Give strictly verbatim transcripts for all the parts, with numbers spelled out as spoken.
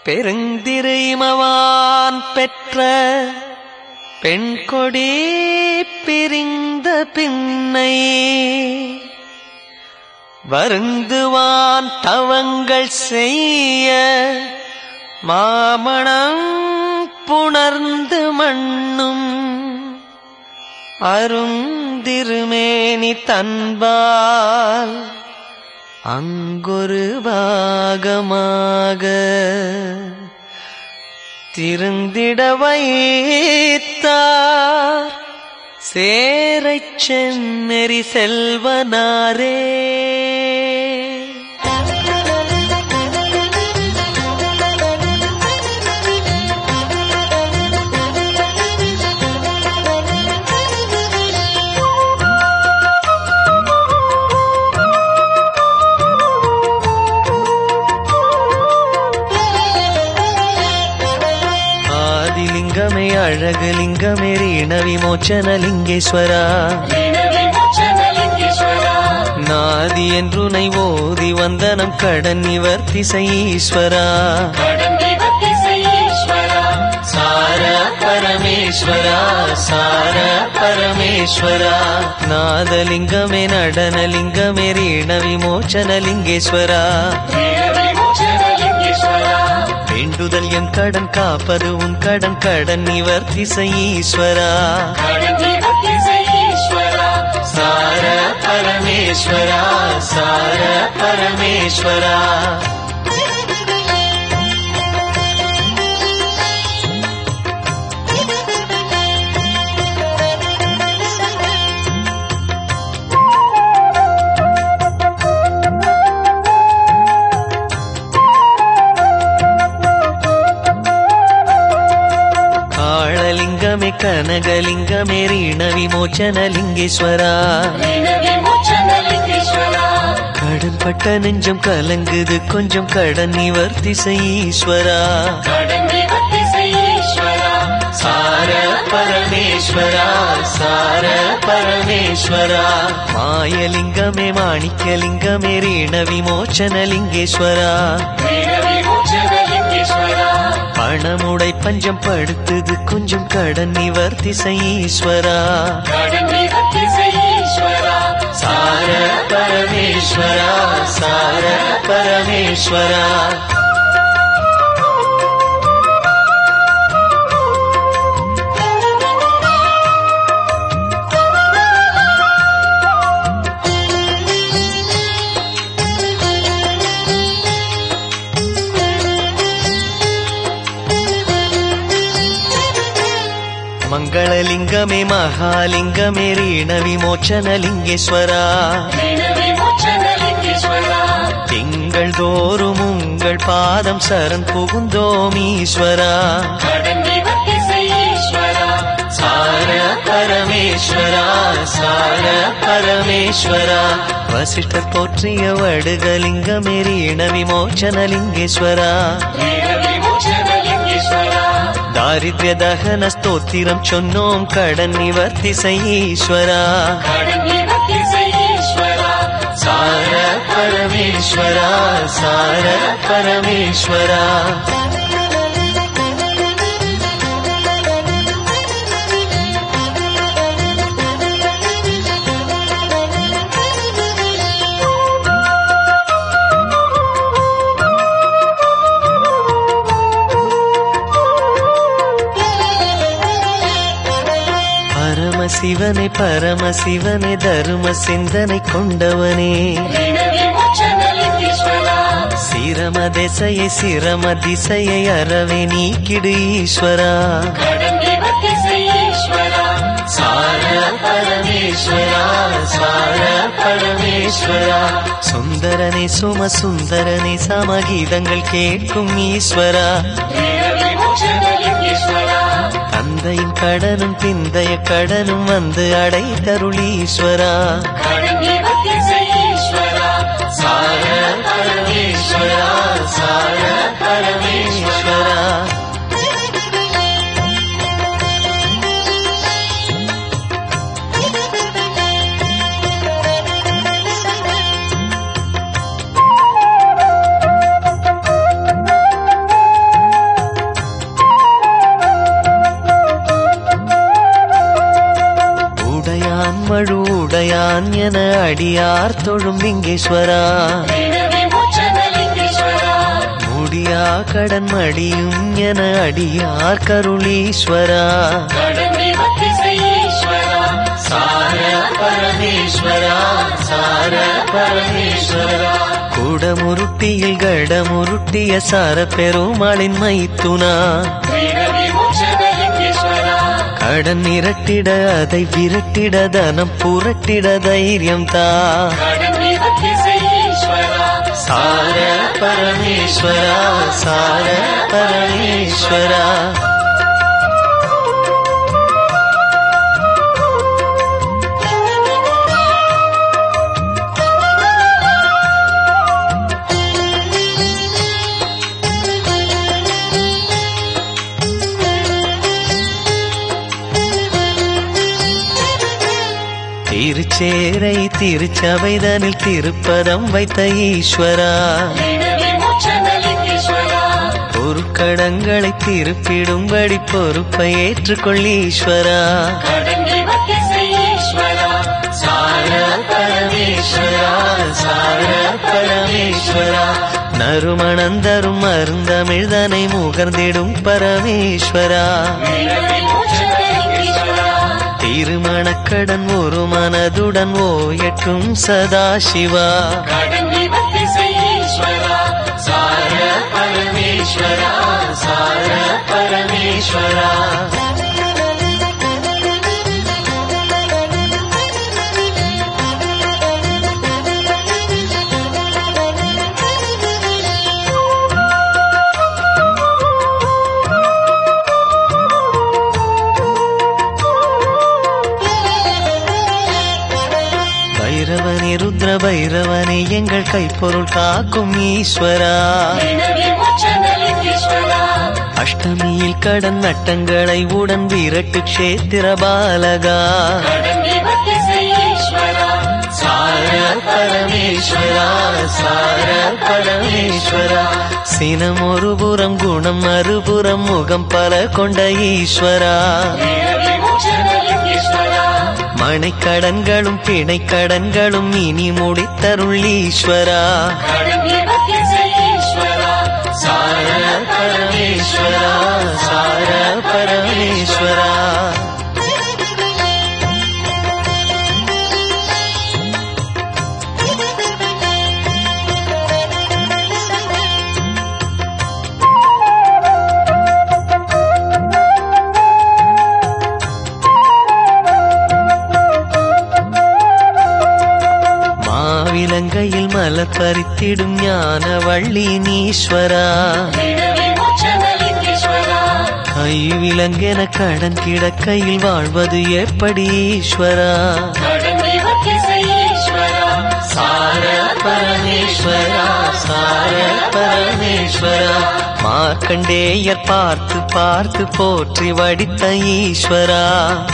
பெருந்திருமவான் பெற்ற பெண் கொடி பிரிந்த பின்னை வருந்துவான் தவங்கள் செய்ய மாமணம் புணர்ந்து மண்ணும் அருந்திருமேனி தன்பால் அங்கொரு பாகமாக திருந்திட வைத்தார் சேரைச் செந்நெறி செல்வனாரே. ஆதிலிங்கமே அழகுலிங்கமே ரீண விமோச்சன லிங்கேஸ்வரா, நாதி என்றுனை ஓதி வந்தனம் கடன் நிவர்த்தி ஈஸ்வரா. சார பரமேஸ்வரா சார பரமேஸ்வரா, நாதலிங்கமே நடனலிங்கமே ரீண விமோச்சன லிங்கேஸ்வரா. வேண்டுதல் என் கடன் காப்பது உன் கடன் கடன் நிவர்த்தி ஈஸ்வரா. சார பரமேஸ்வரா சார பரமேஸ்வரா. காளலிங்கமே கனகலிங்கமே ரீண விமோச்சன லிங்கேஸ்வரா. கடன் பட்ட நெஞ்சம் கலங்குது கொஞ்சம் கடன் நிவர்த்தி ஈஸ்வரா. சார பரமேஸ்வரா சார பரமேஸ்வரா, மாயலிங்கமே மாணிக்கலிங்கமே ரீண விமோச்சன லிங்கேஸ்வரா. பணமுடை பஞ்சம் படுத்துது கொஞ்சம் கடன் நிவர்த்தி ஈஸ்வரா. சார பரமேஸ்வரா சார பரமேஸ்வரா. மங்களலிங்கமே மகாலிங்கமே ரீண விமோச்சன லிங்கேஸ்வரா. திங்கள் தோறும் உங்கள் பாதம் சரண் புகுந்தோம் ஈஸ்வரா. சார பரமேஸ்வரா சார பரமேஸ்வரா, வசிஷ்டர் போற்றிய வடுகலிங்கமே ரீண விமோச்சன லிங்கேஸ்வரா. தாரித்ய தகன ஸ்தோத்திரம் சொன்னோம் கடன் நிவர்த்தி ஈஸ்வரா. சார பரமேஸ்வரா சார பரமேஸ்வரா. சிவனே பரமசிவனே தரும சிந்தனை கொண்டவனே, சிரம திசையை சிரம திசையை அறவே நீக்கிடு ஈஸ்வரா. சார பரமேஸ்வரா சார பரமேஸ்வரா, சுந்தரனே சும சுந்தரனே சமகீதங்கள் கேட்கும் ஈஸ்வரா. தந்தையின் கடனும் பிந்தைய கடனும் வந்து அடைத்தருளீஸ்வரா. சார பரமேஸ்வரா சார பரமேஸ்வரா. நான் என அடியார் தொழும் லிங்கேஸ்வரா முடியா கடன் மடியும் என அடியார் கருளீஸ்வரா சார பரமேஸ்வரா சார பரமேஸ்வரா குடமுருட்டியில் கடமுருட்டிய சார பெருமாளின் மைத்துனா கடன் நிரட்டிட அதை விரட்டிட தனம் புரட்டிட தைரியம் தா சார பரமேஸ்வரா சார பரமேஸ்வரா திருச்சேரை திருச்சபைதனில் திருப்பதம் வைத்த ஈஸ்வரா பொருட்கடங்களை திருப்பிடும்படி பொறுப்பை ஏற்றுக்கொள் ஈஸ்வரா சார பரமேஸ்வரா சார பரமேஸ்வரா நறுமணந்தரும் மருந்தமிழ்தனை முகர்ந்திடும் பரமேஸ்வரா திருமணக்கடன் ஒரு மனதுடன் ஓயற்றும் சதாசிவா சார பரமேஸ்வரா சார பரமேஸ்வரா பைரவனே ருத்ர பைரவனே எங்கள் கைப்பொருள் காக்கும் ஈஸ்வரா அஷ்டமியில் கடன் நட்டங்களை உடன் விரட்டு க்ஷேத்திர பாலகா சார பரமேஸ்வரா சார பரமேஸ்வரா சினம் ஒரு புறம் குணம் மறுபுறம் முகம் பல கொண்ட ஈஸ்வரா மனைக்கடன்களும் பிணைக்கடன்களும் இனி முடித்தருள் ஈஸ்வரா சார பரமேஸ்வரா சார பரமேஸ்வரா இலங்கையில் மலர் பறித்திடும் ஞான வள்ளி நீஸ்வரா கை விலங்கென கடன் கிடக்கையில் வாழ்வது எப்படி ஈஸ்வரா சார பரமேஸ்வரா சார பரமேஸ்வரா மார்க்கண்டேயர் பார்த்து பார்த்து போற்றி வடித்த ஈஸ்வரா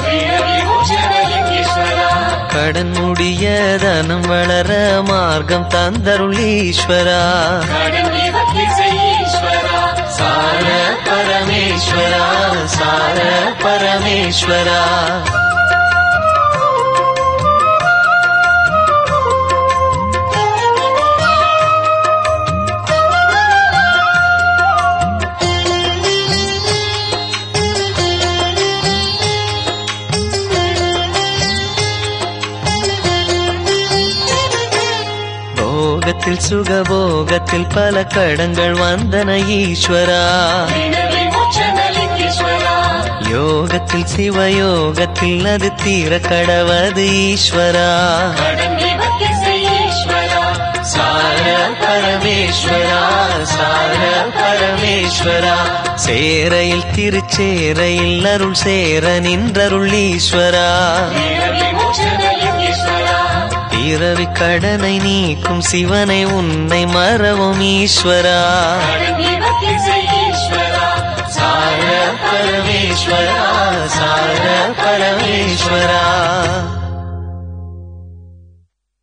கடன் முடிய தனம் வளர மார்க்கம் தந்தருள் ஈஸ்வரா சார பரமேஸ்வரா சார பரமேஸ்வரா போகத்தில் சுகபோகத்தில் பல கடங்கள் வந்தன ஈஸ்வரா யோகத்தில் சிவயோகத்தில் அது தீர கடவது ஈஸ்வரா சார பரமேஸ்வரா சார பரமேஸ்வரா சேரையில் திருச்சேரையில் அருள் சேர நின்றருள் ஈஸ்வரா பிறவி கடனை நீக்கும் சிவனை உன்னை மறவும் ஈஸ்வரா சார பரமேஸ்வரா சார பரமேஸ்வரா